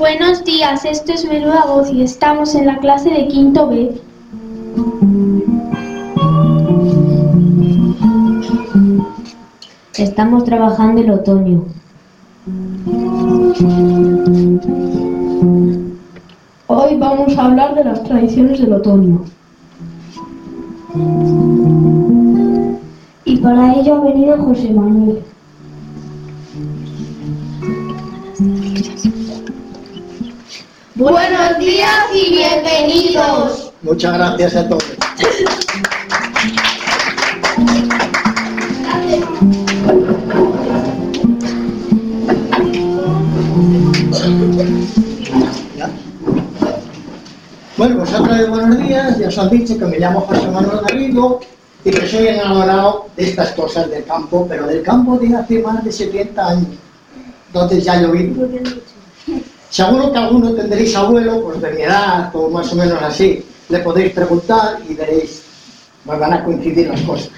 Buenos días, esto es Menuda Voz y estamos en la clase de quinto B. Estamos trabajando el otoño. Hoy vamos a hablar de las tradiciones del otoño. Y para ello ha venido José Manuel. Buenos días y bienvenidos. Muchas gracias a todos. Bueno, pues otra vez buenos días. Ya os han dicho que me llamo José Manuel Garrido y que soy enamorado de estas cosas del campo, pero del campo de hace más de 70 años. Entonces ya lo vi. Seguro que alguno tendréis abuelo, pues de mi edad o más o menos así. Le podéis preguntar y veréis, pues van a coincidir las cosas.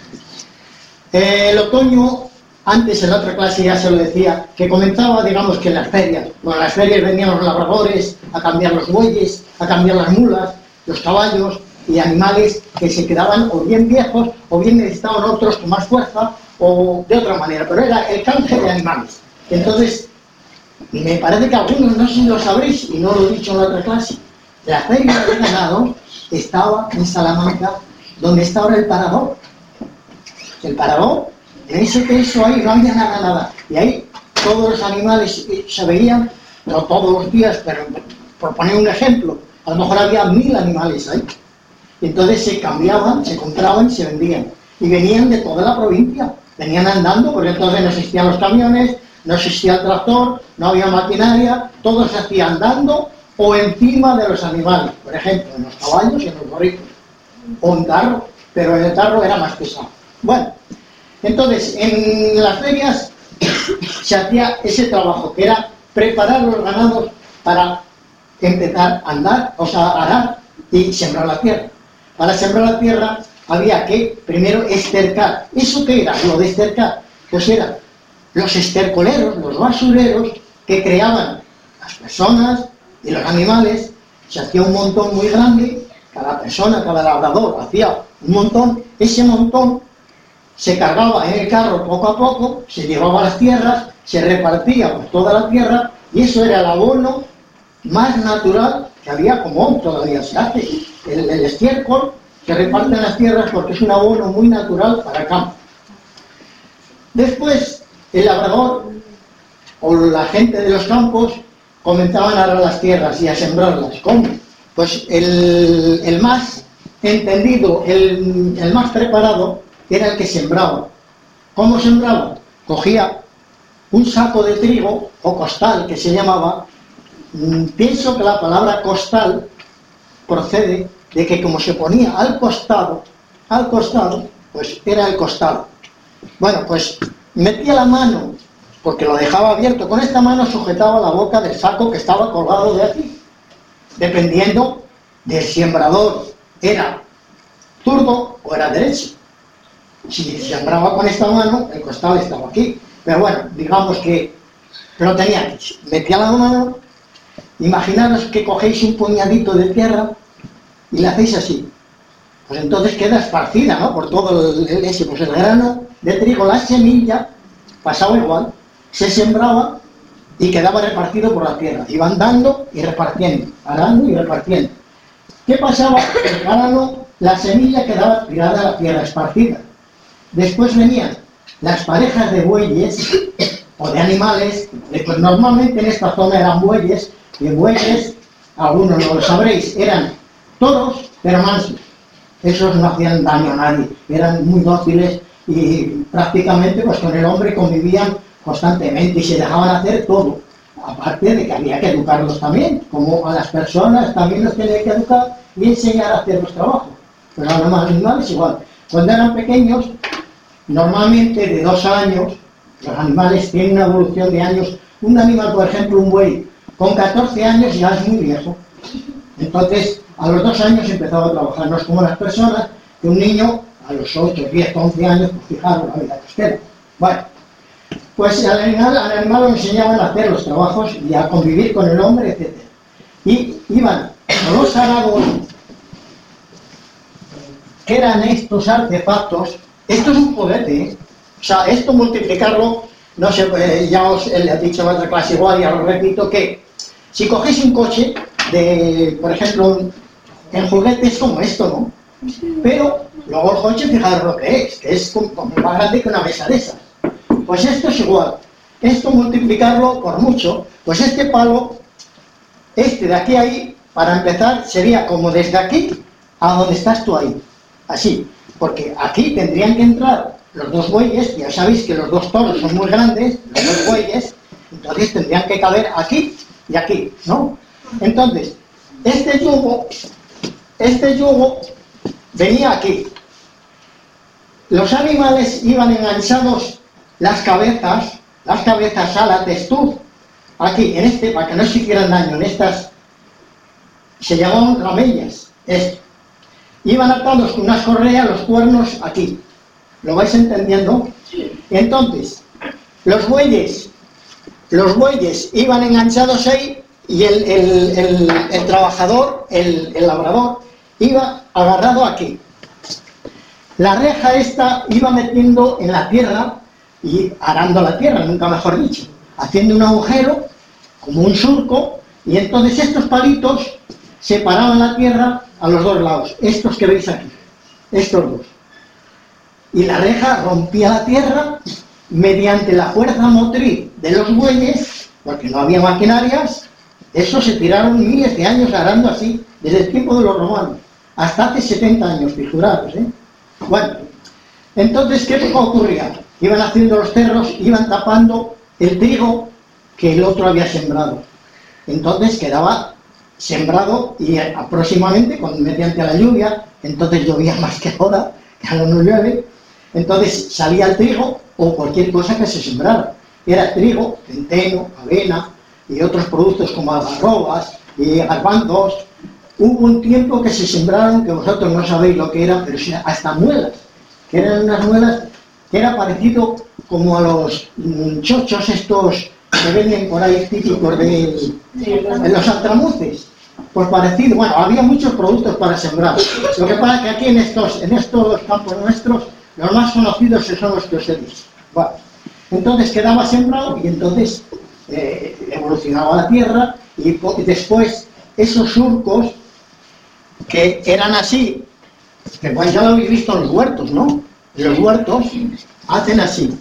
El otoño, antes en la otra clase ya se lo decía, que comenzaba, digamos, que en las ferias. Bueno, en las ferias venían los labradores a cambiar los bueyes, a cambiar las mulas, los caballos y animales que se quedaban o bien viejos o bien necesitaban otros con más fuerza o de otra manera. Pero era el canje de animales. Entonces, me parece que algunos no sé si lo sabréis y no lo he dicho en la otra clase. La feria de ganado estaba en Salamanca, donde está ahora el Parador. El Parador, en ese piso ahí no había nada. Y ahí todos los animales se veían, no todos los días, pero por poner un ejemplo, a lo mejor había 1000 animales ahí. Y entonces se cambiaban, se compraban y se vendían. Y venían de toda la provincia. Venían andando, porque entonces no existían los camiones, no existía el tractor, no había maquinaria, todo se hacía andando o encima de los animales, por ejemplo, en los caballos y en los borricos, o en carro, pero en el carro era más pesado. Bueno, entonces, en las ferias se hacía ese trabajo, que era preparar los ganados para empezar a andar, o sea, a arar y sembrar la tierra. Para sembrar la tierra había que primero estercar. ¿Eso qué era? Lo de estercar, pues era los estercoleros, los basureros que creaban las personas y los animales. Se hacía un montón muy grande, cada persona, cada labrador hacía un montón. Ese montón se cargaba en el carro poco a poco, se llevaba a las tierras, se repartía por toda la tierra y eso era el abono más natural que había, como todavía se hace. El estiércol se reparte en las tierras porque es un abono muy natural para el campo. Después, el labrador o la gente de los campos comenzaban a arar las tierras y a sembrarlas. ¿Cómo? Pues el más entendido, el más preparado era el que sembraba. ¿Cómo sembraba? Cogía un saco de trigo o costal que se llamaba. Pienso que la palabra costal procede de que como se ponía al costado, pues era el costado. Bueno, pues metía la mano, porque lo dejaba abierto, con esta mano sujetaba la boca del saco que estaba colgado de aquí, dependiendo del sembrador, era zurdo o era derecho. Si sembraba con esta mano, el costal estaba aquí, pero bueno, digamos que lo tenía aquí. Metía la mano, imaginaros que cogéis un puñadito de tierra y le hacéis así, pues entonces queda esparcida, ¿no?, por todo ese, pues el grano de trigo, la semilla, pasaba igual, se sembraba y quedaba repartido por la tierra, iba andando y repartiendo, arando y repartiendo. ¿Qué pasaba? El grano, la semilla quedaba tirada a la tierra, esparcida. Después venían las parejas de bueyes o de animales, pues normalmente en esta zona eran bueyes, y bueyes, algunos no lo sabréis, eran toros, pero mansos. Esos no hacían daño a nadie, eran muy dóciles y prácticamente pues con el hombre convivían constantemente y se dejaban hacer todo. Aparte de que había que educarlos también, como a las personas también los tenía que educar y enseñar a hacer los trabajos. Pero a los animales igual. Cuando eran pequeños, normalmente de 2 años, los animales tienen una evolución de años. Un animal, por ejemplo, un buey, con 14 años ya es muy viejo. Entonces, a los 2 años empezaba a trabajar. No es como las personas, que un niño a los 8, 10, 11 años, pues fijaros la vida que os queda. Bueno, pues al animal lo enseñaban a hacer los trabajos y a convivir con el hombre, etc. Y iban a los arados, que eran estos artefactos. Esto es un juguete, ¿eh? O sea, esto multiplicarlo, no sé, ya os le he dicho en otra clase igual, ya lo repito, que si cogéis un coche, por ejemplo, el juguete es como esto, ¿no? Pero luego el coche, fijaros lo que es como más grande que una mesa de esas. Pues esto es igual. Esto multiplicarlo por mucho, pues este palo, este de aquí a ahí, para empezar, sería como desde aquí a donde estás tú ahí. Así, porque aquí tendrían que entrar los dos bueyes, ya sabéis que los dos toros son muy grandes, los dos bueyes, entonces tendrían que caber aquí y aquí, ¿no? Entonces, este yugo venía aquí. Los animales iban enganchados las cabezas a la testuz, aquí, en este, para que no se hicieran daño, en estas, se llamaban ramellas, esto. Iban atados con unas correas los cuernos aquí. ¿Lo vais entendiendo? Entonces, los bueyes iban enganchados ahí y el trabajador, el labrador, iba agarrado aquí. La reja esta iba metiendo en la tierra y arando la tierra, nunca mejor dicho, haciendo un agujero, como un surco, y entonces estos palitos separaban la tierra a los dos lados, estos que veis aquí, estos dos. Y la reja rompía la tierra mediante la fuerza motriz de los bueyes, porque no había maquinarias. Eso se tiraron miles de años arando así, desde el tiempo de los romanos, hasta hace 70 años, figuraros, ¿eh? Bueno, entonces, ¿qué ocurría? Iban haciendo los cerros, iban tapando el trigo que el otro había sembrado. Entonces quedaba sembrado y aproximadamente, mediante la lluvia, entonces llovía más que ahora, que ahora no llueve, entonces salía el trigo o cualquier cosa que se sembrara. Era trigo, centeno, avena y otros productos como algarrobas y garbanzos. Hubo un tiempo que se sembraron, que vosotros no sabéis lo que eran, pero hasta muelas, que eran unas muelas que era parecido como a los chochos estos que venden por ahí típicos de los altramuces. Pues parecido, bueno, había muchos productos para sembrar. Lo que pasa es que aquí en estos campos nuestros, los más conocidos son los que os he dicho. Bueno, entonces quedaba sembrado y entonces evolucionaba la tierra y después esos surcos que eran así, que pues ya lo habéis visto en los huertos, ¿no? En los huertos hacen así.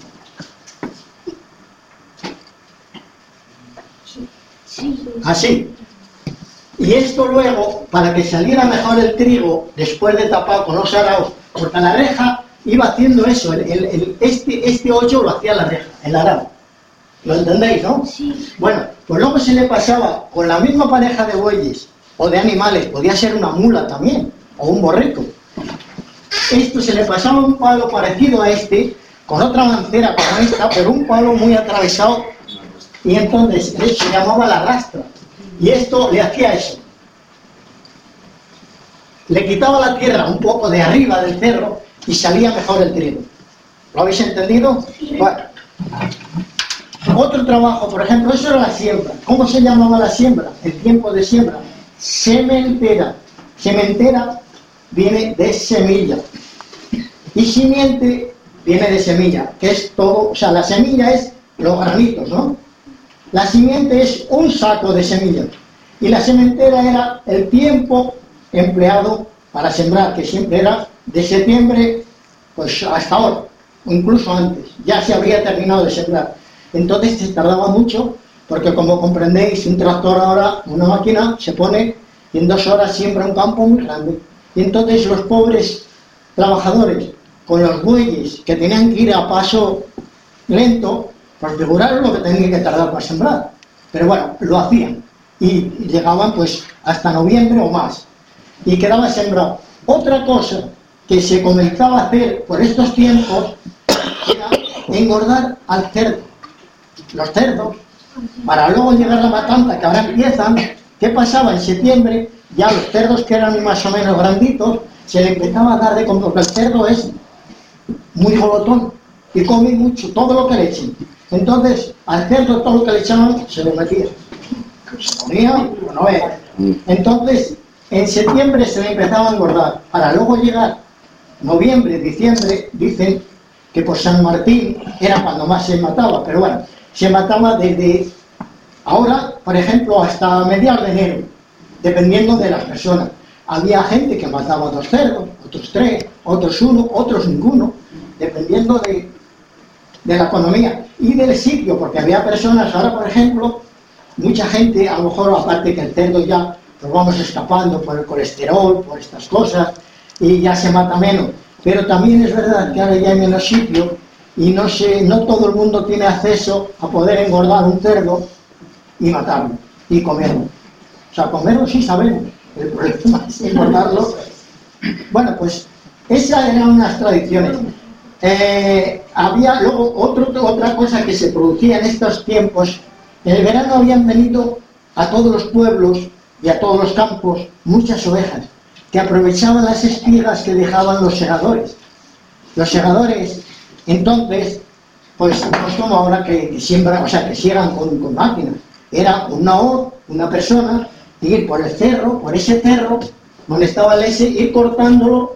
Así. Y esto luego, para que saliera mejor el trigo, después de tapado con los araos, porque la reja iba haciendo eso, este hoyo lo hacía la reja, el arao. ¿Lo entendéis, no? Sí. Bueno, pues luego se le pasaba con la misma pareja de bueyes o de animales, podía ser una mula también, o un borrico. Esto se le pasaba un palo parecido a este, con otra mancera como esta, pero un palo muy atravesado, y entonces se llamaba la rastra. Y esto le hacía eso. Le quitaba la tierra un poco de arriba del cerro y salía mejor el trigo. ¿Lo habéis entendido? Bueno. Otro trabajo, por ejemplo, eso era la siembra. ¿Cómo se llamaba la siembra? El tiempo de siembra. Sementera. Sementera viene de semilla. Y simiente viene de semilla, que es todo, o sea, la semilla es los granitos, ¿no? La simiente es un saco de semillas. Y la sementera era el tiempo empleado para sembrar, que siempre era de septiembre pues hasta ahora, o incluso antes. Ya se habría terminado de sembrar. Entonces se tardaba mucho, porque como comprendéis, un tractor ahora, una máquina, se pone y en 2 horas siembra un campo muy grande. Y entonces los pobres trabajadores, con los bueyes que tenían que ir a paso lento, pues figuraron lo que tenían que tardar para sembrar. Pero bueno, lo hacían. Y llegaban pues hasta noviembre o más. Y quedaba sembrado. Otra cosa que se comenzaba a hacer por estos tiempos era engordar al cerdo. Los cerdos, para luego llegar a la matanza, que ahora empiezan. ¿Qué pasaba? En septiembre, ya los cerdos que eran más o menos granditos, se le empezaba a dar de comer, porque el cerdo es muy glotón y come mucho, todo lo que le echen. Entonces, al cerdo todo lo que le echaban se lo metía. Se ponía, no era. Entonces, en septiembre se le empezaba a engordar. Para luego llegar noviembre, diciembre, dicen que por San Martín era cuando más se mataba. Pero bueno, se mataba desde ahora, por ejemplo, hasta mediados de enero, dependiendo de las personas. Había gente que mataba 2 cerdos, otros 3, otros 1, otros ninguno, dependiendo de la economía y del sitio, porque había personas, ahora por ejemplo, mucha gente, a lo mejor aparte que el cerdo ya nos vamos escapando por el colesterol, por estas cosas, y ya se mata menos, pero también es verdad que ahora ya hay menos sitio y no todo el mundo tiene acceso a poder engordar un cerdo y matarlo y comerlo. O sea, comerlo sí sabemos, el problema es engordarlo. Bueno, pues esas eran unas tradiciones. Había luego otra cosa que se producía en estos tiempos. En el verano habían venido a todos los pueblos y a todos los campos muchas ovejas que aprovechaban las espigas que dejaban los segadores. Los segadores, entonces, pues no es como ahora que siembran, o sea, que siegan con máquinas. Era una persona, ir por el cerro, por ese cerro, donde estaba el ese, ir cortándolo,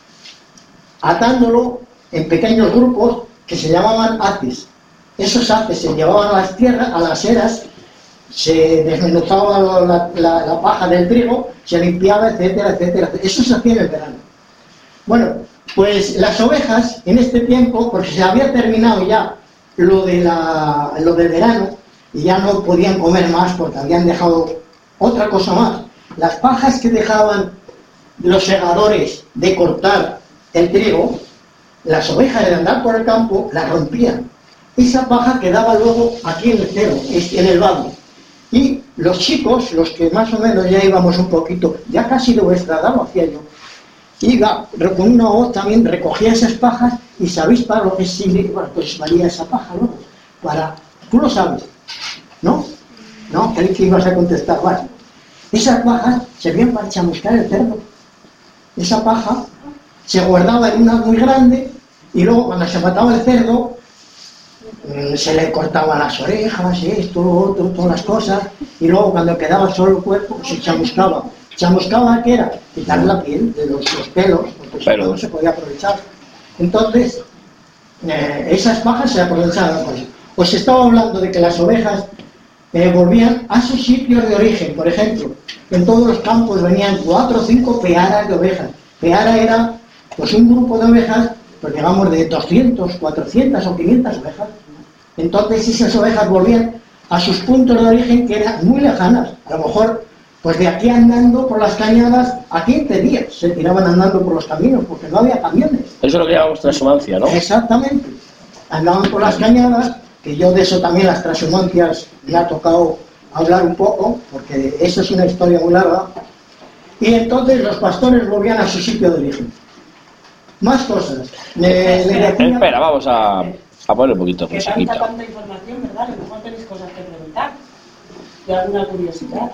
atándolo en pequeños grupos que se llamaban haces. Esos haces se llevaban a las tierras, a las eras, se desmenuzaba la paja del trigo, se limpiaba, etcétera, etcétera. Eso se hacía en el verano. Bueno, pues las ovejas en este tiempo, porque se había terminado ya lo del verano y ya no podían comer más porque habían dejado otra cosa más. Las pajas que dejaban los segadores de cortar el trigo, las ovejas de andar por el campo las rompían. Esa paja quedaba luego aquí en el cerro, en el valle. Y los chicos, los que más o menos ya íbamos un poquito, ya casi de vuestra edad lo hacía yo, iba con una hoz también, recogía esas pajas y sabéis para lo que sirve, bueno, pues valía esa paja luego. Tú lo sabes, ¿no? ¿No? ¿Qué ibas a contestar? Vale. Esas pajas servían para chamuscar el cerdo. Esa paja se guardaba en una muy grande y luego cuando se mataba el cerdo se le cortaban las orejas, esto, lo otro, todas las cosas, y luego cuando quedaba solo el cuerpo se chamuscaba. ¿Chamuscaba qué era? Quitar la piel de los pelos, porque si no se podía aprovechar. Entonces, esas pajas se aprovechaban. Os estaba hablando de que las ovejas volvían a sus sitios de origen. Por ejemplo, en todos los campos venían 4 o 5 pearas de ovejas. Peara era pues un grupo de ovejas, pues digamos de 200, 400 o 500 ovejas. Entonces esas ovejas volvían a sus puntos de origen que eran muy lejanas. A lo mejor, pues de aquí andando por las cañadas a 15 días se tiraban andando por los caminos, porque no había camiones. Eso es lo que llamamos transhumancia, ¿no? Exactamente. Andaban por las cañadas, que yo de eso también, las transhumancias, me ha tocado hablar un poco, porque eso es una historia muy larga. Y entonces los pastores volvían a su sitio de origen. Más cosas. Espera, vamos a poner un poquito de musiquita. Tanta información, ¿verdad? A lo mejor tenéis cosas que preguntar. ¿Y alguna curiosidad?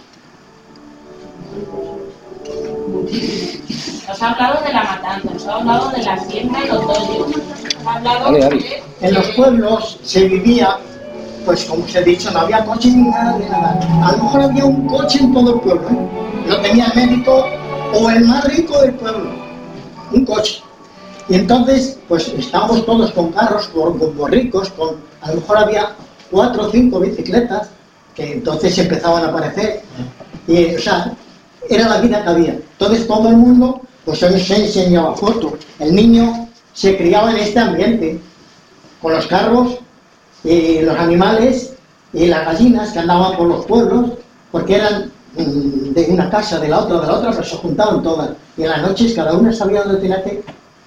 Nos ha hablado de la matanza, nos ha hablado de la siembra y el otoño. Nos ha hablado de... En los pueblos se vivía, pues como os he dicho, no había coche ni nada de nada. A lo mejor había un coche en todo el pueblo, ¿eh? Lo tenía el médico o el más rico del pueblo. Un coche. Y entonces, pues estábamos todos con carros, con borricos, a lo mejor había 4 o 5 bicicletas, que entonces empezaban a aparecer. Y, o sea, era la vida que había. Entonces todo el mundo, pues se enseñaba fotos. El niño se criaba en este ambiente, con los carros, y los animales, y las gallinas que andaban por los pueblos, porque eran de una casa, de la otra, pero se juntaban todas. Y en las noches cada una sabía dónde tenía que...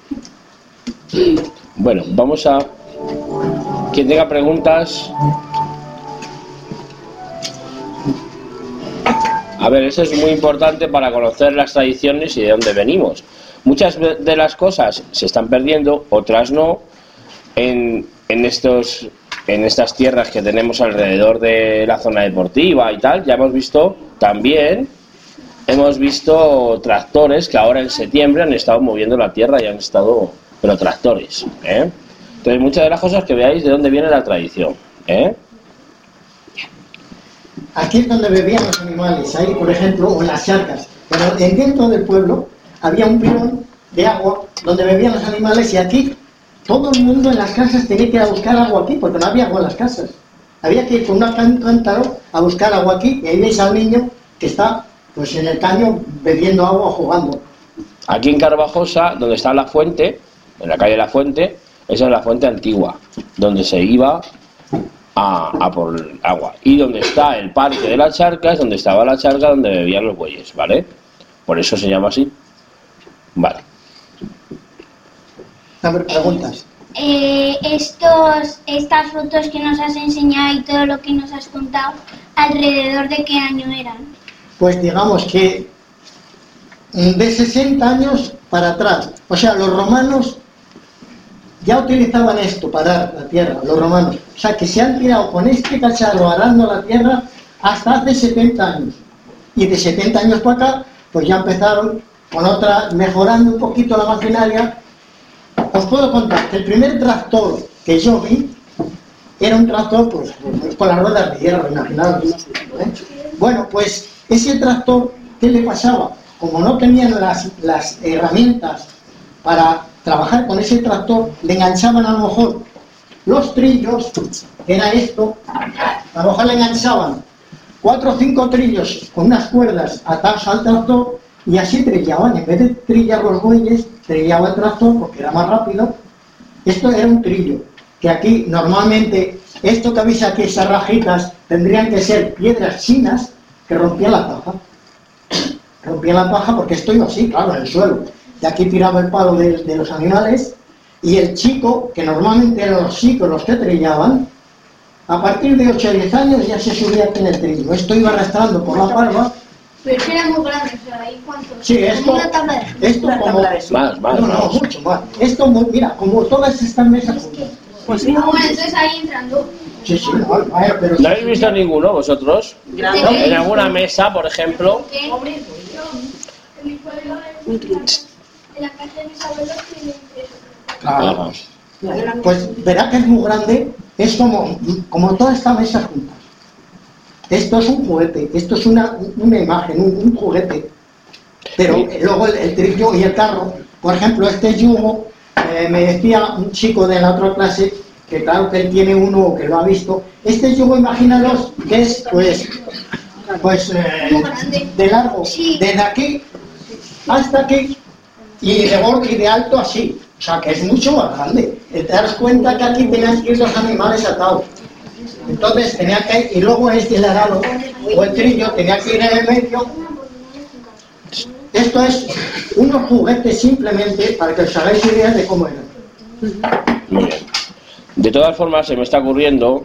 Bueno, vamos a... Quien tenga preguntas... A ver, eso es muy importante para conocer las tradiciones y de dónde venimos. Muchas de las cosas se están perdiendo, otras no, en estas tierras que tenemos alrededor de la zona deportiva y tal. Ya hemos visto tractores que ahora en septiembre han estado moviendo la tierra y han estado... Pero tractores, ¿eh? Entonces, muchas de las cosas que veáis de dónde viene la tradición, ¿eh? Aquí es donde bebían los animales, ahí por ejemplo, o en las charcas. Pero dentro del pueblo había un pilón de agua donde bebían los animales y aquí todo el mundo en las casas tenía que ir a buscar agua aquí porque no había agua en las casas. Había que ir con un cántaro a buscar agua aquí y ahí veis a un niño que está pues en el caño bebiendo agua o jugando. Aquí en Carvajosa, donde está la fuente, en la calle de la Fuente, esa es la fuente antigua, donde se iba a por agua. Y donde está el parque de las charcas, donde estaba la charca donde bebían los bueyes, ¿vale? Por eso se llama así. Vale. A ver, preguntas. Estas fotos que nos has enseñado y todo lo que nos has contado, ¿alrededor de qué año eran? Pues digamos que de 60 años para atrás. O sea, los romanos ya utilizaban esto para dar la tierra, los romanos. O sea, que se han tirado con este cacharro arando la tierra hasta hace 70 años. Y de 70 años para acá, pues ya empezaron con otra, mejorando un poquito la maquinaria. Os puedo contar que el primer tractor que yo vi era un tractor pues con las ruedas de hierro, imaginaos. Bueno, pues ese tractor, ¿qué le pasaba? Como no tenían las herramientas para trabajar con ese tractor, le enganchaban a lo mejor los trillos, que era esto, a lo mejor le enganchaban 4 o 5 trillos con unas cuerdas atadas al tractor y así trillaban. En vez de trillar los bueyes, trillaba el tractor porque era más rápido. Esto era un trillo, que aquí normalmente, esto que veis aquí, esas rajitas, tendrían que ser piedras chinas que rompían la paja. Rompían la paja porque esto iba así, claro, en el suelo. De aquí tiraba el palo de los animales y el chico, que normalmente eran los chicos los que trillaban, a partir de 8 o 10 años ya se subía aquí en el trillo. Esto iba arrastrando por la palma. Pero era muy grande, o sea, ¿ahí cuánto? Sí, esto como... Más. Mucho más. Esto, mira, como todas estas mesas juntas. Pues sí. Bueno, entonces ahí entran dos. Sí, pero... ¿No habéis visto ninguno vosotros? En alguna mesa, por ejemplo. En la casa de mis abuelos tienen eso. Claro. Pues verá que es muy grande, es como toda esta mesa juntas. Esto es un juguete, esto es una imagen, un juguete. Pero luego el trillo y el carro, por ejemplo, este yugo, me decía un chico de la otra clase, que claro que él tiene uno que lo ha visto, este yugo, imaginaros, que es pues de largo, desde aquí hasta aquí, y de gordo y de alto así. O sea, que es mucho más grande. Te das cuenta que aquí tenían que ir los animales atados. Entonces tenía que ir, y luego este arado o el trillo tenía que ir en el medio. Esto es unos juguetes simplemente para que os hagáis idea de cómo eran. Muy bien. De todas formas, se me está ocurriendo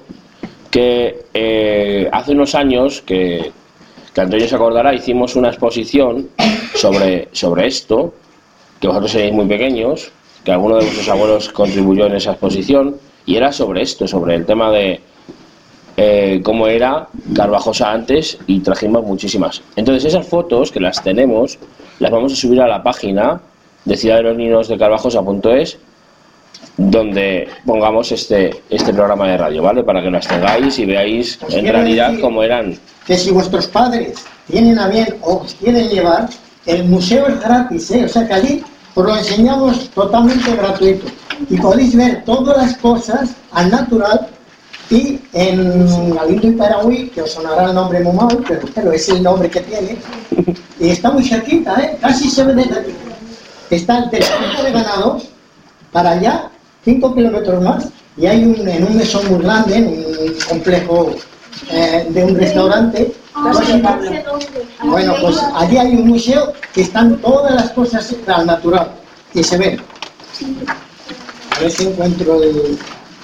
que hace unos años, que Antonio se acordará, hicimos una exposición sobre esto, que vosotros seréis muy pequeños, que alguno de vuestros abuelos contribuyó en esa exposición, y era sobre esto, sobre el tema de cómo era Carvajosa antes, y trajimos muchísimas. Entonces esas fotos, que las tenemos, las vamos a subir a la página de Ciudad de los Niños de Carvajosa.es, donde pongamos este programa de radio, ¿vale? Para que las tengáis y veáis en realidad cómo eran. Que si vuestros padres tienen a bien o os quieren llevar, el museo es gratis, ¿eh? O sea que allí os lo enseñamos totalmente gratuito y podéis ver todas las cosas al natural. Y en Galindo y Paraguay, que os sonará el nombre muy mal, pero es el nombre que tiene, y está muy cerquita, ¿eh? Casi se ve desde aquí. Está el telescopio de ganados para allá, 5 kilómetros más, y hay en un mesón muy grande, en un complejo de un restaurante. Bueno, pues allí hay un museo que están todas las cosas al natural, y se ven. A ver si encuentro el...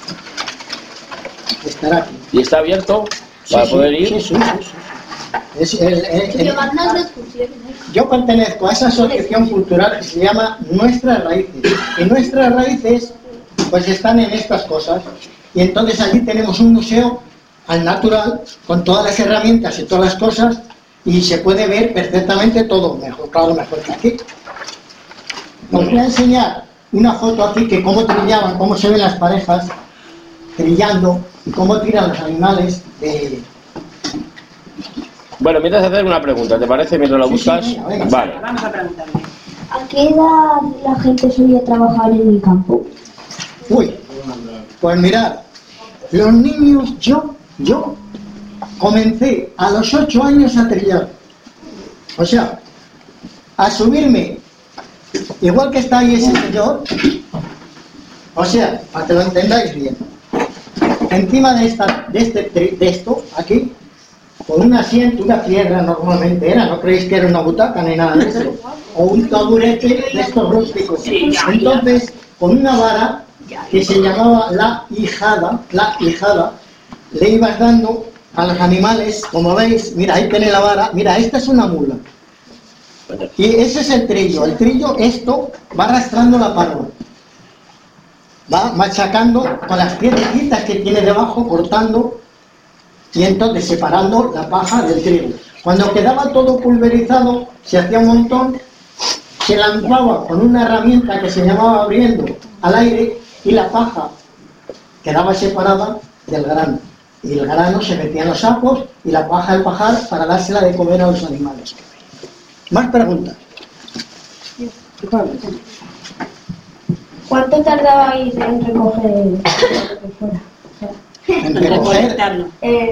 Estará aquí. ¿Y está abierto para poder ir? Sí. Yo pertenezco a esa asociación cultural que se llama Nuestras Raíces. Y Nuestras Raíces pues están en estas cosas. Y entonces allí tenemos un museo al natural, con todas las herramientas y todas las cosas, y se puede ver perfectamente todo, mejor que aquí. Os voy a enseñar una foto aquí que cómo trillaban, cómo se ven las parejas trillando y cómo tiran los animales de... Bueno, mientras hacer una pregunta, ¿te parece? Mientras lo buscas. Sí, venga. Vale. Vamos a preguntarle. ¿A qué edad la gente solía trabajar en el campo? Uy, pues mirad, los niños, yo comencé a los 8 años a trillar. O sea, a subirme, igual que está ahí ese señor, o sea, para que lo entendáis bien, encima de esto, aquí, con un asiento, una piedra normalmente era, no creéis que era una butaca ni nada de eso, o un taburete de estos rústicos. Entonces, con una vara que se llamaba la hijada, le ibas dando a los animales, como veis, mira, ahí tiene la vara, mira, esta es una mula. Y ese es el trillo, esto va arrastrando la parva, va machacando con las piedrecitas que tiene debajo, cortando, y entonces separando la paja del trigo. Cuando quedaba todo pulverizado, se hacía un montón, se lanzaba con una herramienta que se llamaba abriendo al aire, y la paja quedaba separada del grano. Y el grano se metía en los sacos y la paja al pajar para dársela de comer a los animales. ¿Más preguntas? ¿Cuánto tardabais en recoger lo que fuera? En recoger.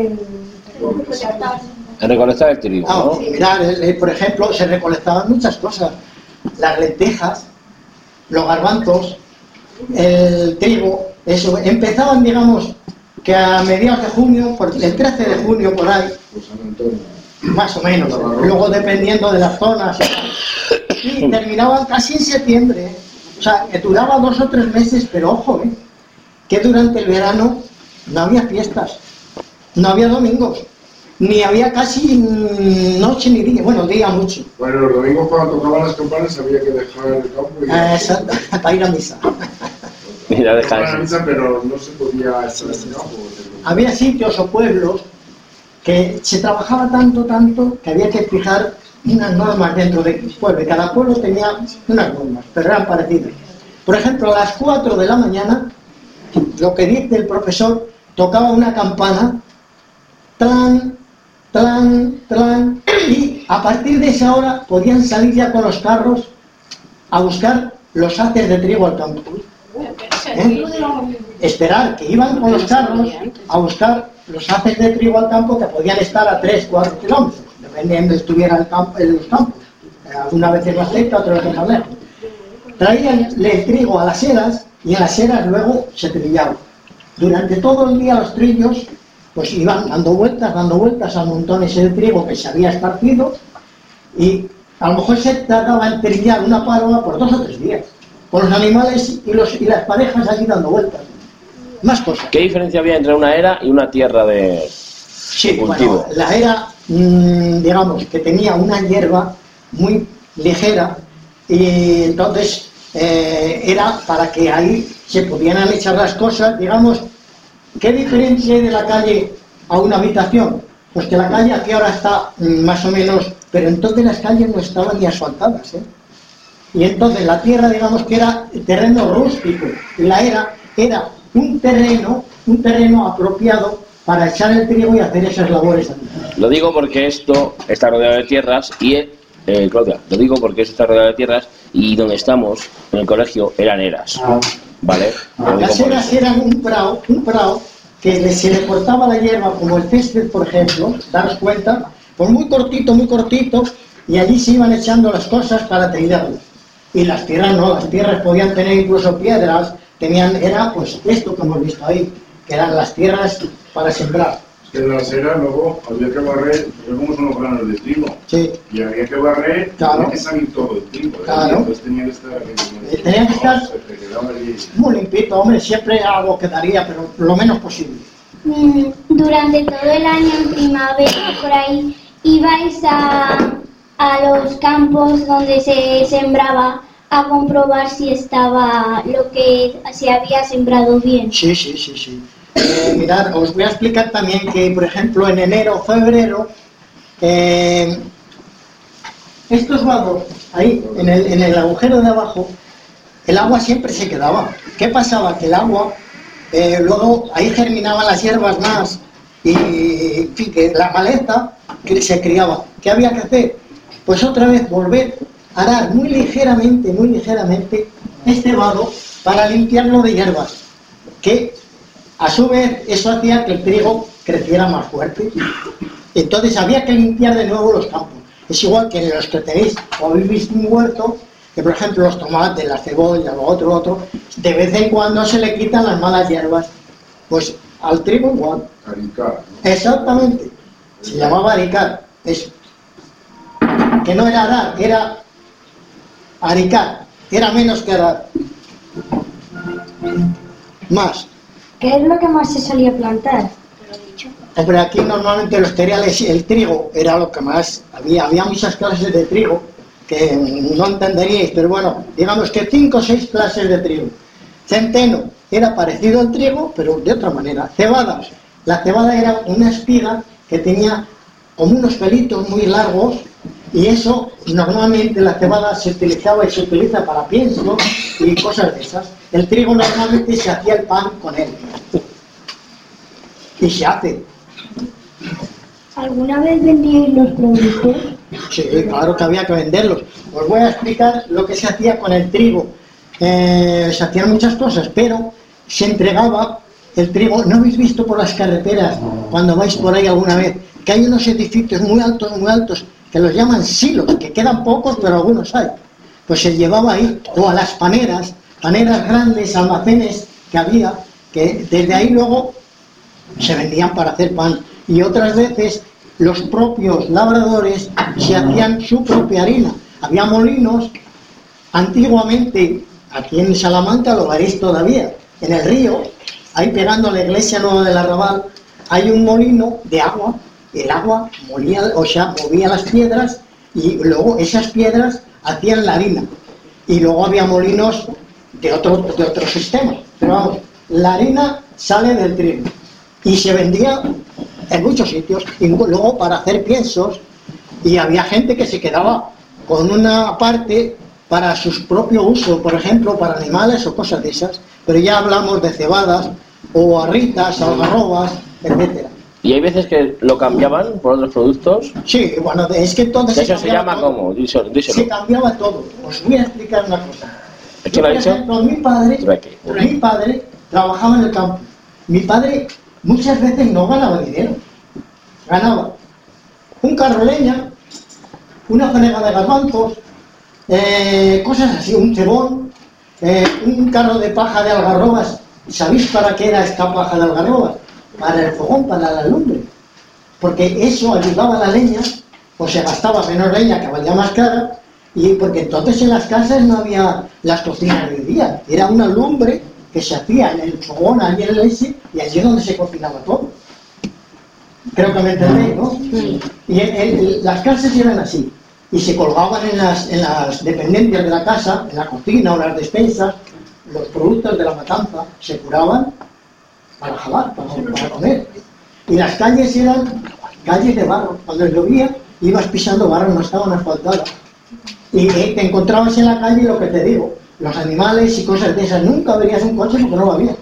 En recolectar el trigo, ¿no? Mirad, por ejemplo, se recolectaban muchas cosas. Las lentejas, los garbanzos, el trigo, eso. Empezaban, digamos, que a mediados de junio, el 13 de junio por ahí, más o menos, luego dependiendo de las zonas, y terminaban casi en septiembre. O sea, que duraba 2 o 3 meses, pero ojo, que durante el verano no había fiestas, no había domingos, ni había casi noche ni día, bueno, día mucho. Bueno, los domingos cuando tocaban las campanas había que dejar el campo y... Exacto, para ir a misa. Mira, deja a misa, pero no se podía estar en el campo. Había sitios o pueblos que se trabajaba tanto, que había que fijar unas normas dentro del pueblo. Cada pueblo tenía unas normas, pero eran parecidas. Por ejemplo, a las 4 de la mañana, lo que dice el profesor, tocaba una campana, tlan, tlan, tlan, y a partir de esa hora podían salir ya con los carros a buscar los haces de trigo al campo. Esperar, que iban con los carros a buscar los haces de trigo al campo, que podían estar a 3-4 kilómetros, dependiendo de estuviera en los campos. Una vez más cerca, otra vez más lejos. Traían el trigo a las eras y en las eras luego se trillaba. Durante todo el día los trillos pues iban dando vueltas al montón ese de trigo que se había esparcido, y a lo mejor se tardaba en trillar una parva por 2 o 3 días, con los animales y las parejas allí dando vueltas. Más cosas. ¿Qué diferencia había entre una era y una tierra de cultivo? Bueno, la era, digamos, que tenía una hierba muy ligera, y entonces era para que ahí se pudieran echar las cosas, digamos. ¿Qué diferencia hay de la calle a una habitación? Pues que la calle aquí ahora está más o menos, pero entonces las calles no estaban ni asfaltadas, y entonces la tierra, digamos que era terreno rústico, y la era un terreno apropiado para echar el trigo y hacer esas labores. Lo digo porque esto está rodeado de tierras y, Claudia, lo digo porque esto está rodeado de tierras y donde estamos, en el colegio, eran eras, ¿vale? Las eras eran un prado que se le cortaba la hierba, como el césped, por ejemplo, daros cuenta, pues muy cortito, y allí se iban echando las cosas para trillarlas. Y las tierras no, las tierras podían tener incluso piedras, era pues esto que hemos visto ahí, que eran las tierras para sembrar. Es que en las eras luego había que barrer, como son los granos de trigo, sí, y había que barrer, claro, había que salir todo el trigo, claro, entonces tenían que estar muy limpito, hombre, siempre algo quedaría, pero lo menos posible. Durante todo el año, en primavera, por ahí, ibais a los campos donde se sembraba a comprobar si estaba lo que se había sembrado bien. Sí. Mirad, os voy a explicar también que, por ejemplo, en enero, febrero, estos vados, ahí, en el agujero de abajo, el agua siempre se quedaba. ¿Qué pasaba? Que el agua, luego ahí germinaban las hierbas más y en fin, que la maleza que se criaba. ¿Qué había que hacer? Pues otra vez volver a arar muy ligeramente este vado para limpiarlo de hierbas, que a su vez eso hacía que el trigo creciera más fuerte. Entonces había que limpiar de nuevo los campos. Es igual que los que tenéis o habéis visto un huerto, que por ejemplo los tomates, la cebolla, lo otro, de vez en cuando se le quitan las malas hierbas. Pues al trigo igual. Aricar, ¿no? Exactamente. Se llamaba aricar. Eso. Que no era arar, era aricar. Era menos que arar. Más. ¿Qué es lo que más se solía plantar? Hombre, aquí normalmente los cereales, el trigo era lo que más había. Había muchas clases de trigo que no entenderíais, pero bueno, digamos que 5 o 6 clases de trigo. Centeno era parecido al trigo, pero de otra manera. Cebada. La cebada era una espiga que tenía como unos pelitos muy largos, y eso normalmente la cebada se utilizaba y se utiliza para pienso y cosas de esas. El trigo normalmente se hacía el pan con él. Y se hace. ¿Alguna vez vendíais los productos? Sí, claro que había que venderlos. Os voy a explicar lo que se hacía con el trigo. Se hacían muchas cosas, pero se entregaba el trigo. ¿No habéis visto por las carreteras, cuando vais por ahí alguna vez, que hay unos edificios muy altos, que los llaman silos, que quedan pocos, pero algunos hay? Pues se llevaba ahí, o a las paneras grandes, almacenes que había, que desde ahí luego se vendían para hacer pan. Y otras veces los propios labradores se hacían su propia harina. Había molinos, antiguamente, aquí en Salamanca lo veréis todavía, en el río, ahí pegando a la iglesia nueva del Arrabal, hay un molino de agua. El agua movía las piedras, y luego esas piedras hacían la harina. Y luego había molinos de otro sistema. Pero vamos, la harina sale del trigo y se vendía en muchos sitios, y luego para hacer piensos, y había gente que se quedaba con una parte para su propio uso, por ejemplo, para animales o cosas de esas. Pero ya hablamos de cebadas, o arritas, algarrobas, etcétera. ¿Y hay veces que lo cambiaban por otros productos? Sí, bueno, es que entonces... ¿Eso se llama todo. cómo? Díselo. Se cambiaba todo. Os voy a explicar una cosa. ¿Qué lo ha dicho? Por ejemplo, mi padre trabajaba en el campo. Mi padre muchas veces no ganaba dinero. Ganaba un carro de leña, una fanega de garbanzos, cosas así, un cebón, un carro de paja de algarrobas. ¿Sabéis para qué era esta paja de algarrobas? Para el fogón, para la lumbre. Porque eso ayudaba a la leña, o se gastaba menos leña, que valía más cara, y porque entonces en las casas no había las cocinas de hoy día. Era una lumbre que se hacía en el fogón, allí en el ese, y allí es donde se cocinaba todo. Creo que me entendéis, ¿no? Sí. Y las casas eran así, y se colgaban en las dependencias de la casa, en la cocina o las despensas, los productos de la matanza se curaban para jalar, para comer. Y las calles eran calles de barro. Cuando llovía, ibas pisando barro, no estaban asfaltadas. Y te encontrabas en la calle lo que te digo, los animales y cosas de esas. Nunca verías un coche porque no lo había.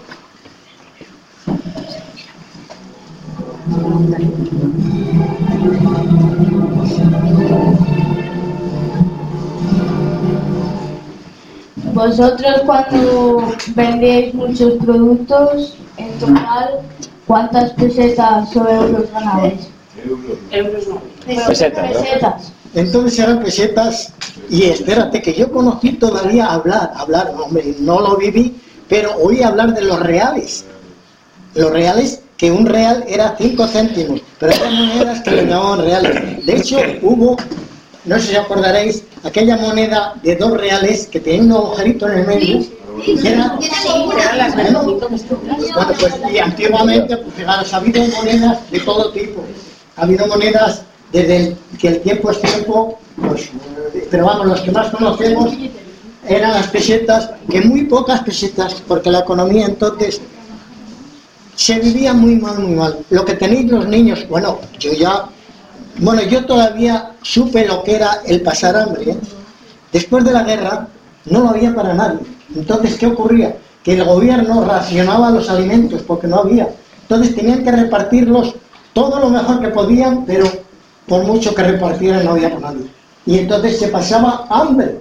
Vosotros, cuando vendéis muchos productos, en total, ¿cuántas pesetas o euros ganabais? Euros no. Pesetas, ¿no? Pesetas. Entonces eran pesetas, y espérate, que yo conocí todavía hablar, hombre, no lo viví, pero oí hablar de los reales. Los reales, que un real era 5 céntimos, pero eran monedas que le llamaban reales. De hecho, hubo, no sé si acordaréis, aquella moneda de 2 reales que tenía un agujerito en el medio, que era... Bueno, pues y antiguamente, pues fijaros, ha habido monedas de todo tipo. Ha habido monedas desde que el tiempo es tiempo, pues, pero vamos, los que más conocemos eran las pesetas, que muy pocas pesetas, porque la economía entonces se vivía muy mal. Lo que tenéis los niños, yo todavía supe lo que era el pasar hambre, ¿eh? Después de la guerra no lo había para nadie. Entonces, ¿qué ocurría? Que el gobierno racionaba los alimentos porque no había. Entonces tenían que repartirlos todo lo mejor que podían, pero por mucho que repartieran no había para nadie. Y entonces se pasaba hambre.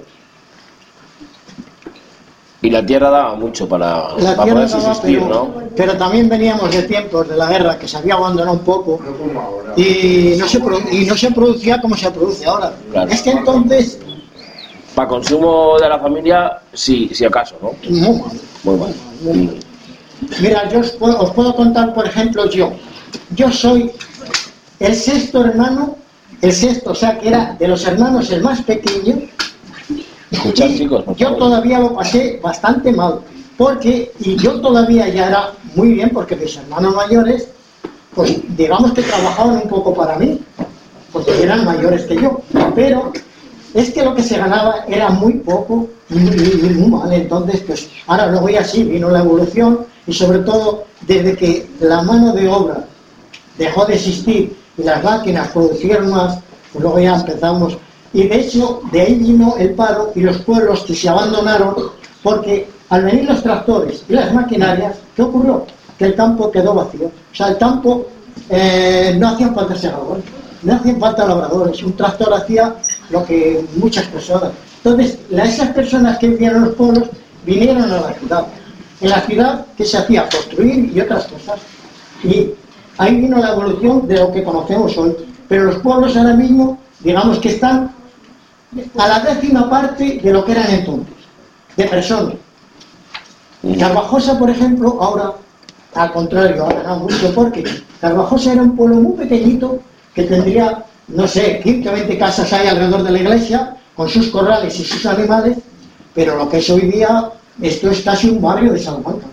Y la tierra daba mucho para poder subsistir, ¿no? Pero también veníamos de tiempos de la guerra que se había abandonado un poco y no se producía como se produce ahora. Claro. Es que entonces... Para consumo de la familia, sí, si acaso, ¿no? Muy mal. Muy mal. Mira, os puedo contar, por ejemplo, yo soy el sexto hermano, o sea que era de los hermanos el más pequeño. Escuchad, chicos, por yo favor. todavía lo pasé bastante mal, y yo todavía ya era muy bien, porque mis hermanos mayores, pues digamos que trabajaban un poco para mí, porque eran mayores que yo, pero es que lo que se ganaba era muy poco y muy mal. Entonces, pues ahora luego ya sí, vino la evolución, y sobre todo desde que la mano de obra dejó de existir y las máquinas producieron más, pues luego ya empezamos. Y de hecho, de ahí vino el paro y los pueblos que se abandonaron, porque al venir los tractores y las maquinarias, ¿qué ocurrió? Que el campo quedó vacío. O sea, el campo no hacían falta segadores, no hacían falta labradores. Un tractor hacía lo que muchas personas. Entonces, esas personas que vivían en los pueblos vinieron a la ciudad. En la ciudad, ¿qué se hacía? Construir y otras cosas. Y ahí vino la evolución de lo que conocemos hoy. Pero los pueblos ahora mismo, digamos que están a la 10ª parte de lo que eran entonces, de personas. Carvajosa, por ejemplo, ahora, al contrario, ha ganado mucho, porque Carvajosa era un pueblo muy pequeñito que tendría, no sé, 15 o 20 casas hay alrededor de la iglesia, con sus corrales y sus animales, pero lo que es hoy día, esto es casi un barrio de Salamanca.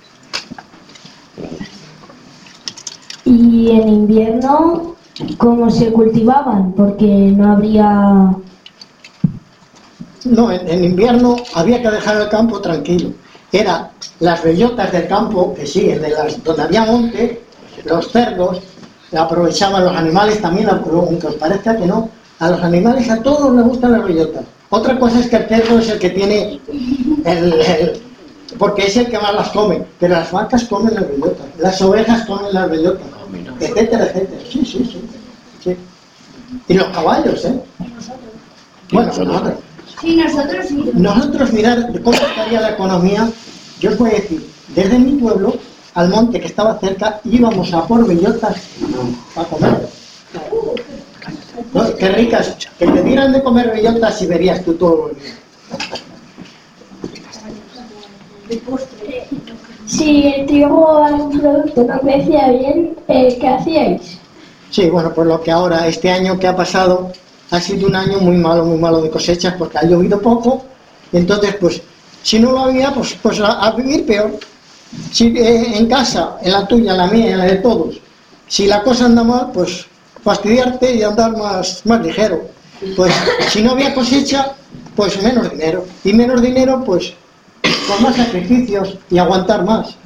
Y en invierno, ¿cómo se cultivaban? Porque no habría... No, en invierno había que dejar el campo tranquilo. Eran las bellotas del campo, que sí, donde había monte, los cerdos, aprovechaban los animales también, aunque os parezca que no, a los animales a todos les gustan las bellotas. Otra cosa es que el cerdo es el que tiene porque es el que más las come, pero las vacas comen las bellotas, las ovejas comen las bellotas, etcétera, etcétera. Sí. Y los caballos, ¿eh? Bueno, nosotros. Sí, nosotros sí. Nosotros, mirad cómo estaría la economía. Yo os voy a decir, desde mi pueblo al monte que estaba cerca, íbamos a por bellotas a comer. ¿No? Qué ricas, que te dieran de comer bellotas y verías tú todo el día. Si el trigo era un producto no crecía bien, ¿qué hacíais? Sí, bueno, pues lo que ahora, este año que ha pasado, ha sido un año muy malo de cosechas, porque ha llovido poco, y entonces, pues, si no lo había, pues a vivir peor. Si en casa, en la tuya, en la mía, en la de todos, si la cosa anda mal, pues fastidiarte y andar más ligero. Pues si no había cosecha, pues menos dinero. Y menos dinero, pues con más sacrificios y aguantar más.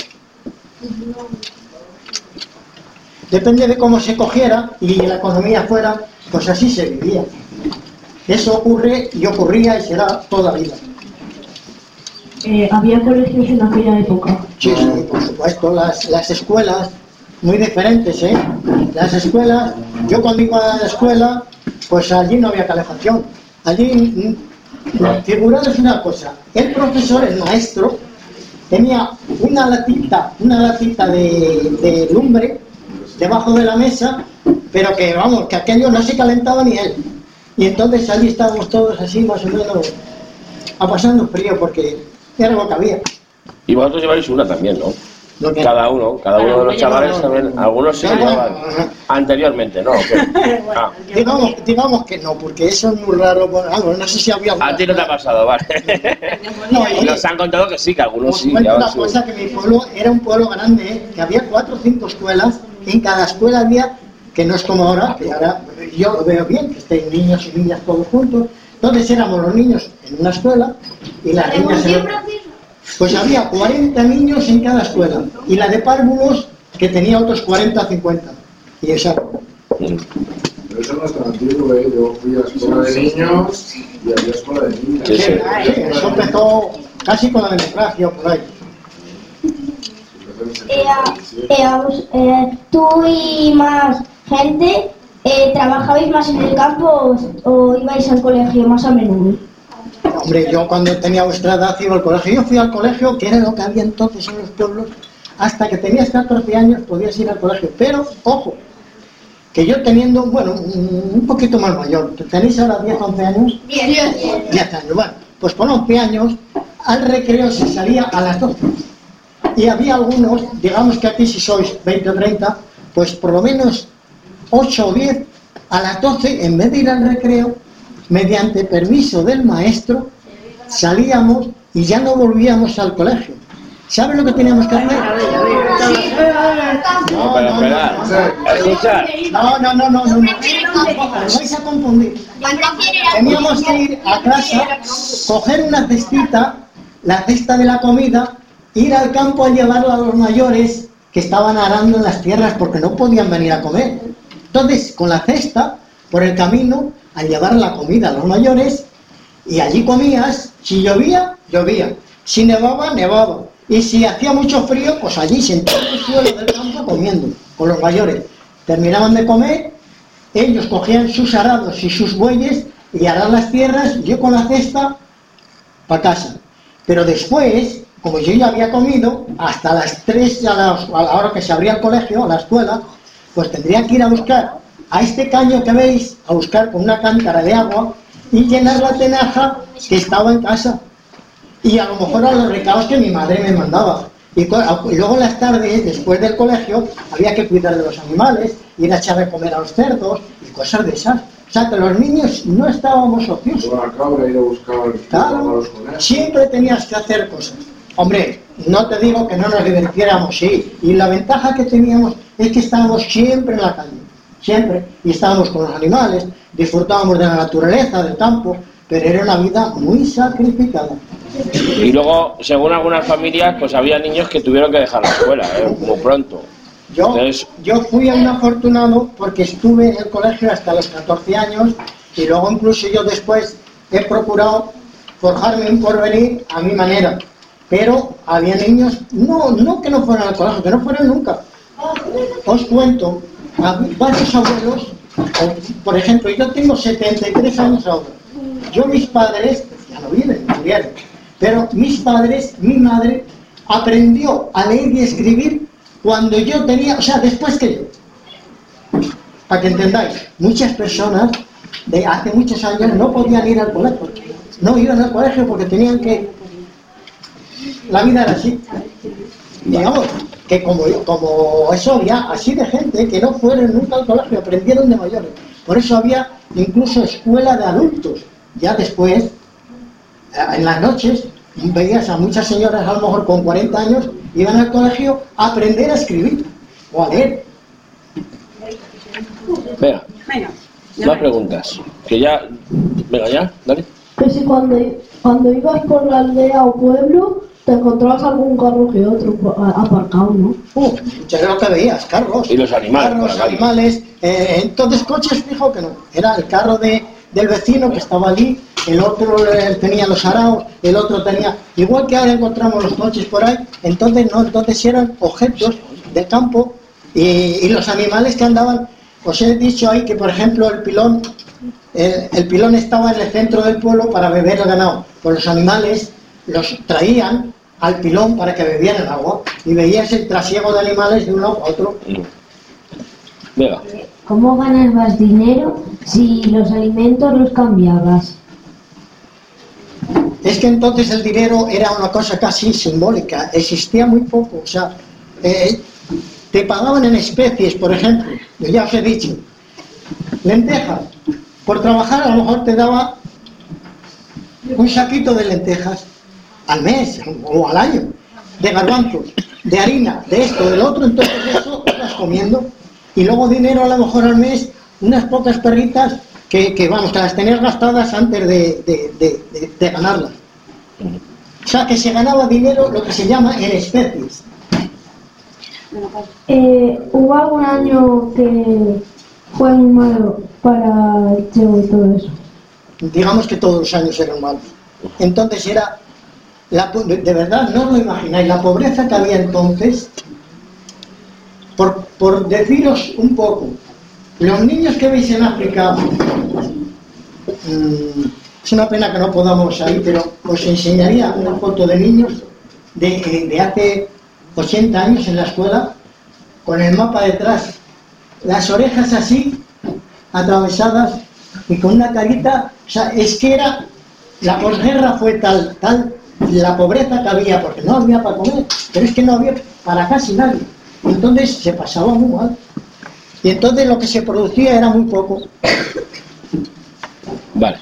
Depende de cómo se cogiera y la economía fuera, pues así se vivía. Eso ocurre y ocurría y será toda la vida. ¿Había colegios en aquella época? Sí, por supuesto, las escuelas, muy diferentes, ¿eh? Las escuelas, yo cuando iba a la escuela, pues allí no había calefacción. Allí, figuraros una cosa, el profesor, el maestro, tenía una latita de lumbre debajo de la mesa, pero que, vamos, que aquello no se calentaba ni él. Y entonces allí estábamos todos así, más o menos, pasando frío, porque era lo que había. Y vosotros lleváis una también, ¿no? Cada uno de los chavales también, algunos se llevaban anteriormente, ¿no? Digamos que no, porque eso es muy raro. Bueno, no sé si había... A ti no te ha pasado, vale. No, nos han contado que sí, que algunos sí. Os cuento una cosa, que mi pueblo era un pueblo grande, ¿eh? Que había 4 o 5 escuelas, y en cada escuela había, que no es como ahora, que ahora yo lo veo bien, que estén niños y niñas todos juntos. Entonces éramos los niños en una escuela y las niñas en otra. Pues había 40 niños en cada escuela, y la de párvulos que tenía otros 40 o 50. Y esa... Pero eso no es tan antiguo, ¿eh? Yo fui a escuela de niños y había escuela de niñas. Sí, eso empezó casi con la democracia por ahí. ¿Tú y más gente trabajabais más en el campo o ibais al colegio más a menudo? Hombre, yo cuando tenía vuestra edad iba al colegio. Yo fui al colegio, que era lo que había entonces en los pueblos. Hasta que tenías 14 años podías ir al colegio. Pero, ojo, que yo teniendo, bueno, un poquito más mayor. ¿Tenéis ahora 10, 11 años? 10 años, bueno. Pues con 11 años, al recreo se salía a las 12. Y había algunos, digamos que aquí si sois 20 o 30, pues por lo menos 8 o 10, a las 12, en vez de ir al recreo, mediante permiso del maestro, salíamos y ya no volvíamos al colegio. ¿Saben lo que teníamos que hacer? No, vais a confundir. Teníamos que ir a casa, coger una cestita, la cesta de la comida, ir al campo a llevarla a los mayores que estaban arando en las tierras porque no podían venir a comer. Entonces, con la cesta, por el camino, a llevar la comida a los mayores, y allí comías. Si llovía, llovía. Si nevaba, nevaba. Y si hacía mucho frío, pues allí sentado en el suelo del campo comiendo, con los mayores. Terminaban de comer, ellos cogían sus arados y sus bueyes y arar las tierras, yo con la cesta para casa. Pero después, como yo ya había comido, hasta las 3, a la hora que se abría el colegio, a la escuela, pues tendría que ir a buscar a este caño que veis, a buscar con una cántara de agua y llenar la tenaja que estaba en casa. Y a lo mejor a los recados que mi madre me mandaba. Y luego en las tardes, después del colegio, había que cuidar de los animales, ir a echar de comer a los cerdos y cosas de esas. O sea, que los niños no estábamos ociosos. Claro, siempre tenías que hacer cosas. Hombre, no te digo que no nos divirtiéramos, sí. Y la ventaja que teníamos es que estábamos siempre en la calle. Siempre. Y estábamos con los animales, disfrutábamos de la naturaleza, del campo, pero era una vida muy sacrificada. Y luego, según algunas familias, pues había niños que tuvieron que dejar la escuela, muy pronto. Yo fui un afortunado porque estuve en el colegio hasta los 14 años y luego incluso yo después he procurado forjarme un porvenir a mi manera. Pero había niños, no que no fueran al colegio, que no fueran nunca. Os cuento, a varios abuelos, por ejemplo, yo tengo 73 años ahora. Yo mis padres, ya no viven, murieron, pero mis padres, mi madre, aprendió a leer y escribir cuando yo tenía, o sea, después que yo. Para que entendáis, muchas personas de hace muchos años no podían ir al colegio. No iban al colegio porque tenían que... La vida era así. Digamos, que como eso había así de gente que no fueron nunca al colegio, aprendieron de mayores. Por eso había incluso escuela de adultos. Ya después, en las noches, veías a muchas señoras, a lo mejor con 40 años, iban al colegio a aprender a escribir o a leer. Venga, más preguntas. Que ya... Venga, ya, dale. Que si cuando ibas por la aldea o pueblo, te encontrabas algún carro que otro aparcado, ¿no? Ya era lo que veías, carros. Y los animales. Carros, animales. Entonces, coches, fijo que no. Era el carro del vecino que estaba allí, el otro tenía los araos, el otro tenía... Igual que ahora encontramos los coches por ahí, entonces eran objetos de campo y los animales que andaban... Os he dicho ahí que, por ejemplo, el pilón estaba en el centro del pueblo para beber el ganado. Pues los animales los traían al pilón para que bebieran agua y veías el trasiego de animales de uno a otro. Venga. ¿Cómo ganabas dinero si los alimentos los cambiabas? Es que entonces el dinero era una cosa casi simbólica, existía muy poco, o sea, te pagaban en especies, por ejemplo, yo ya os he dicho, lentejas, por trabajar a lo mejor te daba un saquito de lentejas al mes o al año, de garbanzos, de harina, de esto, del otro, entonces eso ibas comiendo, y luego dinero a lo mejor al mes, unas pocas perritas que las tenías gastadas antes de ganarlas. O sea, que se ganaba dinero, lo que se llama en especies. ¿Hubo algún año que fue muy malo para el Chego y todo eso? Digamos que todos los años eran malos. Entonces de verdad, no os lo imagináis, la pobreza que había entonces, por deciros un poco, los niños que veis en África, es una pena que no podamos ir, pero os enseñaría una foto de niños de hace 80 años en la escuela, con el mapa detrás, las orejas así, atravesadas, y con una carita, o sea, es que era, la posguerra fue tal la pobreza que había, porque no había para comer, pero es que no había para casi nadie, entonces se pasaba muy mal, y entonces lo que se producía era muy poco. Vale.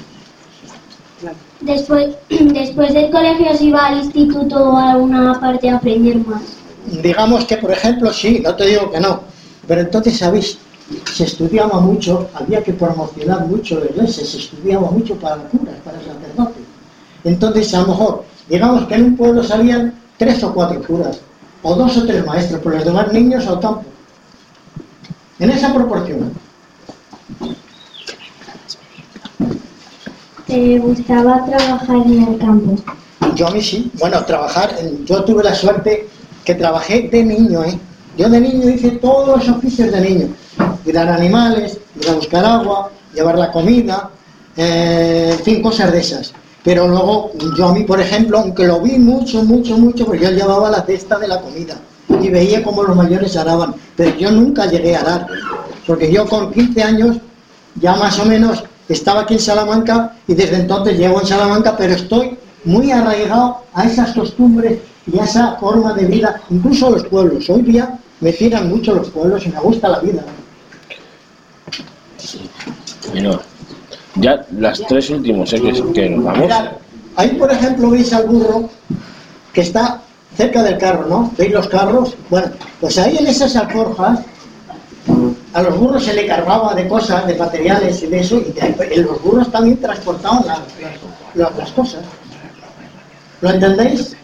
Después del colegio se iba al instituto o a alguna parte a aprender más. Digamos que, por ejemplo, sí, no te digo que no, pero entonces, ¿sabéis? Se estudiaba mucho, había que promocionar mucho la iglesia, se estudiaba mucho para curas, para sacerdotes. Entonces, a lo mejor, digamos que en un pueblo salían 3 o 4 curas, o 2 o 3 maestros, por los demás niños al campo. En esa proporción. ¿Te gustaba trabajar en el campo? Yo a mí sí. Bueno, trabajar, yo tuve la suerte que trabajé de niño, ¿eh? Yo de niño hice todos los oficios de niño. Cuidar animales, ir a buscar agua, llevar la comida, en fin, cosas de esas. Pero luego, yo a mí, por ejemplo, aunque lo vi mucho, pues yo llevaba la cesta de la comida y veía cómo los mayores araban. Pero yo nunca llegué a arar, porque yo con 15 años ya más o menos estaba aquí en Salamanca y desde entonces llevo en Salamanca, pero estoy muy arraigado a esas costumbres y a esa forma de vida, incluso los pueblos. Hoy día me tiran mucho los pueblos y me gusta la vida. Bueno, ya las 3 últimos, que nos vamos. Mirad, ahí por ejemplo veis al burro que está cerca del carro, ¿no? ¿Veis los carros? Bueno, pues ahí en esas alforjas a los burros se le cargaba de cosas, de materiales y de eso, y los burros también transportaban las cosas. ¿Lo entendéis?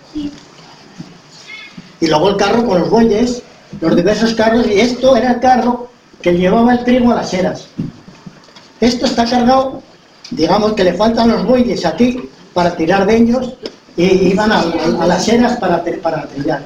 Y luego el carro con los bueyes, los diversos carros, y esto era el carro que llevaba el trigo a las eras. Esto está cargado, digamos que le faltan los bueyes aquí para tirar de ellos, y iban a las eras para trillar.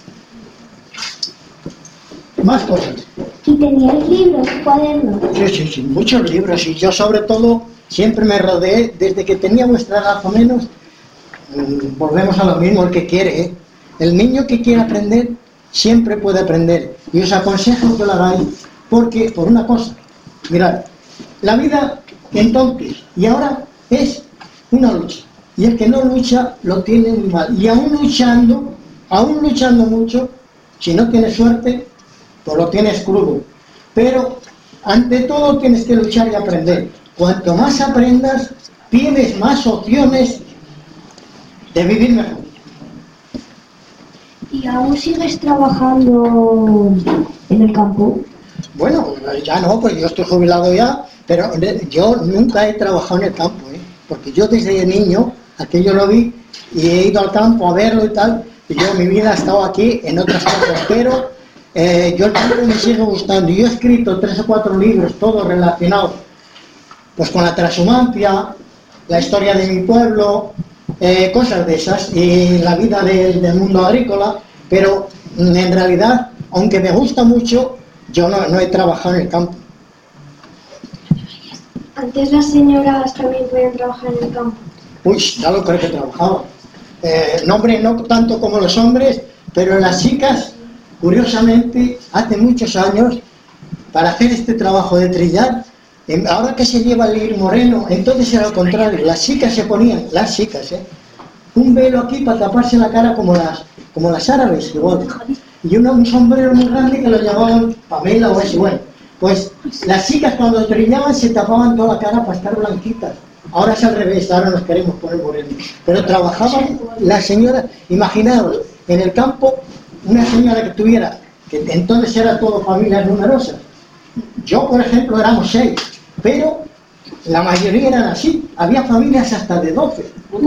Más cosas. ¿Y teníais libros, cuadernos? Sí, muchos libros, y yo sobre todo siempre me rodeé, desde que tenía vuestra edad o menos, volvemos a lo mismo, el que quiere, ¿eh? El niño que quiere aprender, siempre puede aprender, y os aconsejo que lo hagáis, porque, por una cosa, mirad, la vida entonces y ahora es una lucha, y el que no lucha lo tiene muy mal, y aún luchando mucho, si no tienes suerte, pues lo tienes crudo, pero ante todo tienes que luchar y aprender. Cuanto más aprendas, tienes más opciones de vivir mejor. ¿Y aún sigues trabajando en el campo? Bueno, ya no, pues yo estoy jubilado ya, pero yo nunca he trabajado en el campo, ¿eh? Porque yo desde niño, aquello lo vi, y he ido al campo a verlo y tal, y yo mi vida ha estado aquí en otras cosas, pero yo el campo me sigue gustando, y yo he escrito 3 o 4 libros, todos relacionados pues con la transhumancia, la historia de mi pueblo, cosas de esas, y la vida del mundo agrícola, pero en realidad, aunque me gusta mucho, yo no he trabajado en el campo. Antes las señoras también podían trabajar en el campo. Uy, ya lo creo que trabajaba. No, hombre, no tanto como los hombres, pero las chicas, curiosamente, hace muchos años, para hacer este trabajo de trillar, ahora que se lleva el ir moreno, entonces era al contrario, las chicas se ponían, un velo aquí para taparse la cara como las árabes, igual, y un sombrero muy grande que lo llamaban Pamela o ese, bueno. Pues las chicas cuando trillaban se tapaban toda la cara para estar blanquitas. Ahora es al revés, ahora nos queremos poner morenos. Pero trabajaban las señoras, imaginaos, en el campo, una señora que tuviera, que entonces era todo familias numerosas. Yo, por ejemplo, éramos 6, pero la mayoría eran así. Había familias hasta de 12.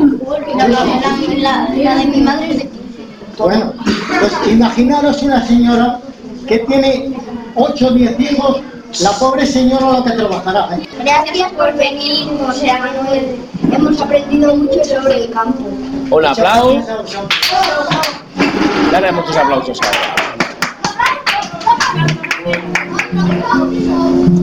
La de mi madre es de 15. Bueno, pues imaginaros una señora que tiene 8 o 10 hijos, la pobre señora lo que trabajará, ¿eh? Gracias por venir, José Manuel. Hemos aprendido mucho sobre el campo. Un aplauso. Dale muchos aplausos.